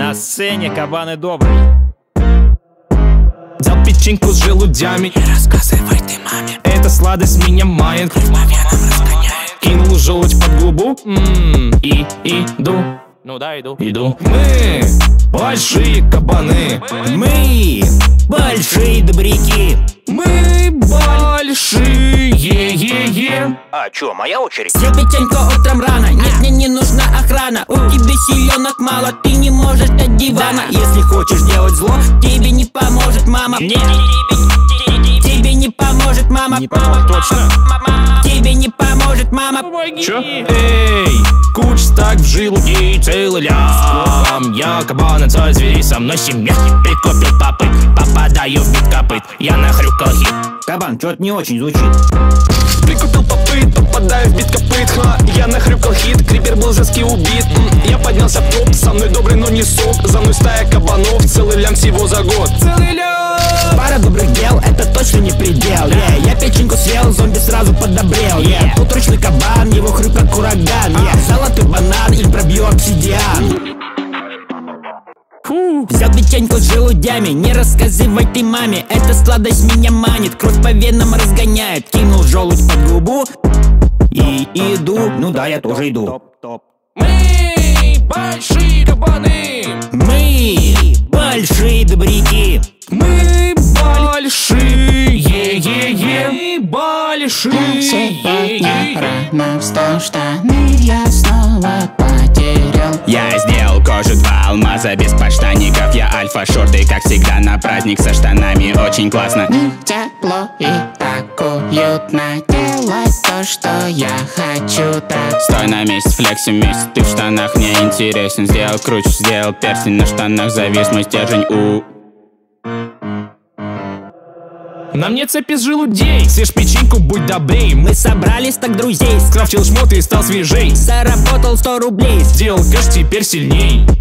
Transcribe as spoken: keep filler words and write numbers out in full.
На сцене кабаны добрый. Взял печеньку с желудями. Не рассказывай ты маме, эта сладость меня мает. кровь по венам разгоняет. Кинул желудь под губу. Ммм, и иду, Ну да, иду. иду. Мы большие кабаны. Мы большие добряки. Мы большие, е-е. А чё, моя очередь? Съел печеньку утром рано, нет, мне не нужна охрана. У тебя силенок мало, ты не можешь от дивана. Если хочешь делать зло, тебе не поможет мама. Не, Тебе не поможет мама. не помог точно. Тебе не поможет мама. Чё? Эй, куч так в желудке целый лям. Я кабан, отца зверей, со мной семья. Прикопил попыт, попадаю в бит копыт. Я нахрюкал хит. Кабан, что-то не очень звучит. Прикупил попыт, попадаю в бит копыт. Ха, я нахрюкал хит, крипер был жесткий убит. М, Я поднялся в топ, со мной добрый, но не сок. За мной стая кабанов, целый лям всего за год. Целый лям! Пара добрых дел, это точно не предел. yeah. Я печеньку съел, зомби сразу подобрел. yeah. Тут ручный кабан, его хрюк как ураган. yeah. Золотой банан или пробью обсидиан. Фу. Взял печеньку с желудями, не рассказывай ты маме. Эта сладость меня манит, кровь по венам разгоняет. Кинул желудь под губу и иду. Ну да, я тоже иду. Топ-топ. Мы большие кабаны. Мы большие добряки. Мы большие, е-е-е. Мы большие, Сегодня е-е-е. рано встал, штаны я снова потерял. Я сделал кожу два алмаза без подштанников. Я альфа шорты, как всегда на праздник со штанами. Очень классно. Мне тепло и так уютно делать то, что я хочу так. Стой на месте, флекси вместе. Ты в штанах не интересен. Сделал круче, сделал перстень. На штанах завис мой стержень. У На мне цепи с желудей. Съешь печеньку, будь добрей. Мы собрались так друзей. Скрафтил шмоты и стал свежей. Заработал сто рублей. Сделал кэш теперь сильней.